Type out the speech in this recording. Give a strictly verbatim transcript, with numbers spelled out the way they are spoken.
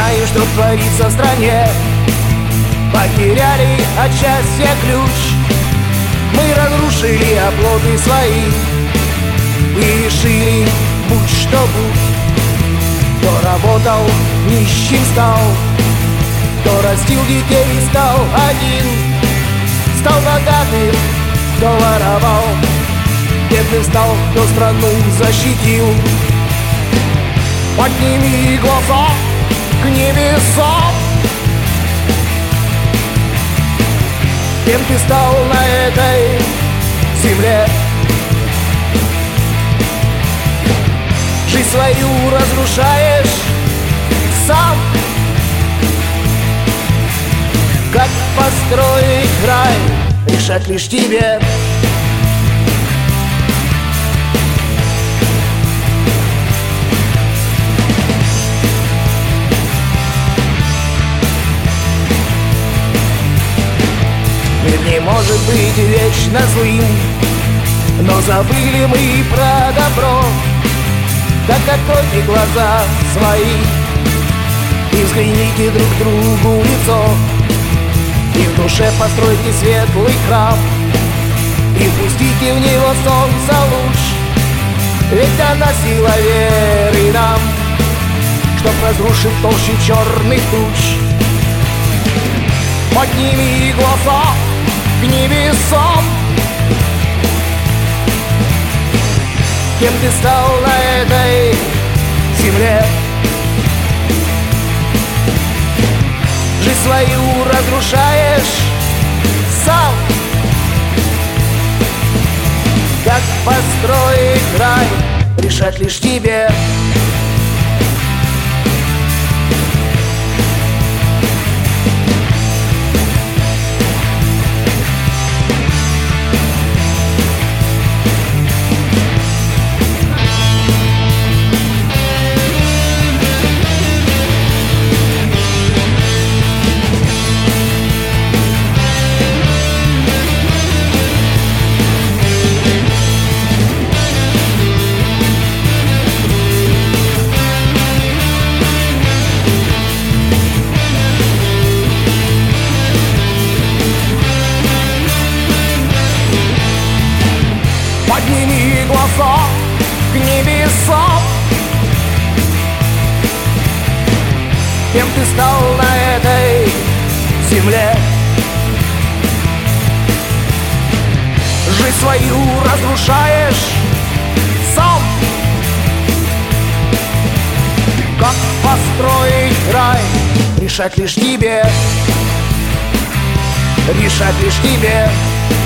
знаю, что творится в стране. Потеряли от счастья ключ. Мы разрушили оплоты свои и решили, будь что будь. Кто работал, нищим стал, кто растил детей, стал один. Стал богатым, кто воровал, бедным стал, кто страну защитил. Подними глаза к небесам. Кем ты стал на этой земле? Жизнь свою разрушаешь сам. Как построить рай, решать лишь тебе. Мир не может быть вечно злым, но забыли мы про добро. Так откройте глаза свои и взгляните друг другу в лицо. И в душе постройте светлый храм и пустите в него солнце луч. Ведь она сила веры нам, чтоб разрушить толщу черных туч. Подними глаза к небесам. Кем ты стал на этой земле? Жизнь свою разрушаешь сам. Как построить рай, решать лишь тебе. Подними глаза к небесам. Кем ты стал на этой земле? Жизнь свою разрушаешь сам. Как построить рай, решать лишь тебе. Решать лишь тебе.